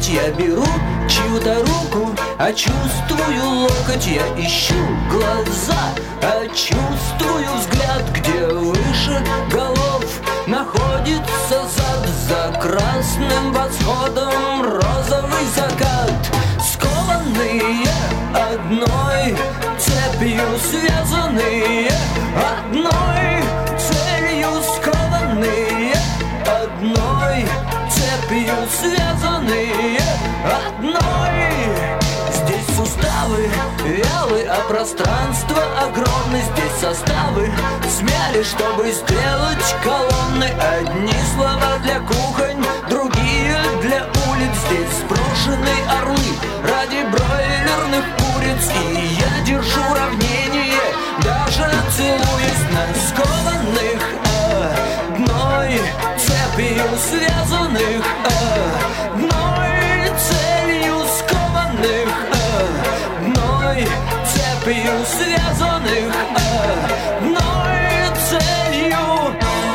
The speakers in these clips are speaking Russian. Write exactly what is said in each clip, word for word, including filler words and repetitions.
я беру чью-то руку, а чувствую локоть. Я ищу глаза, а чувствую взгляд. Где выше голов находится зад, за красным восходом розовый закат. Скованные одной цепью, связанные одной целью. Скованные одной цепью, связанные одной. Здесь суставы вялы, а пространство огромное. Здесь составы смяли, чтобы сделать колонны. Одни слова для кухонь, другие для улиц. Здесь сброшены орлы ради бройлерных куриц. И я держу равнение, даже целуясь на скованных одной цепью, связанных одной целью. Скованных одной цепью, связанных одной целью.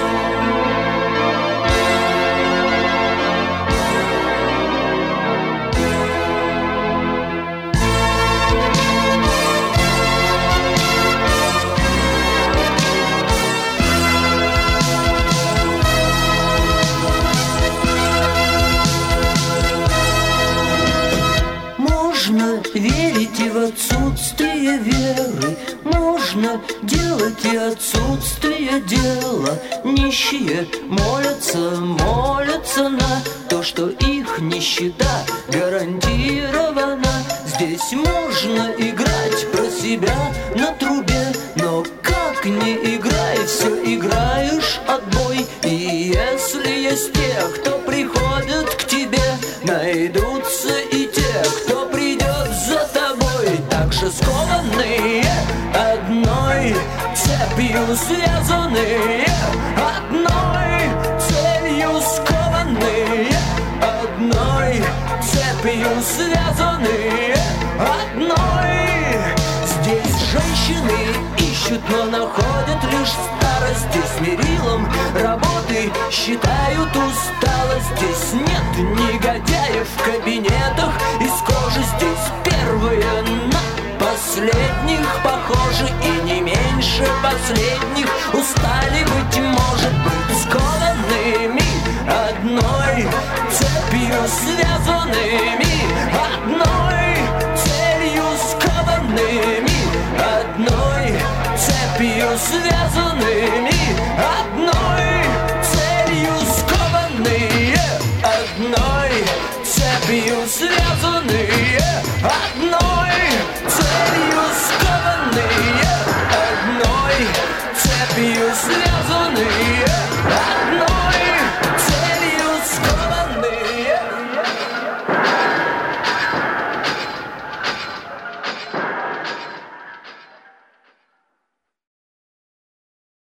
Можно верить и в отсутствие веры, можно делать и отсутствие дела. Нищие молятся, молятся на то, что их нищета гарантирована. Здесь можно играть про себя на трубе, но как не играй, все играешь отбой. И если есть те, кто приходит к тебе, найдутся и те, кто придет за тобой. Так же скованные одной цепью, связанные одной целью. Скованные одной цепью, связанные одной. Здесь женщины ищут, но находят лишь старость. Здесь мерилом работы считают усталость. Здесь нет негодяев в кабинетах из кожи. Здесь первые на последних похожи, и не меньше последних устали, быть может, быть скованными одной цепью, связанными одной целью. Скованными одной цепью, связанными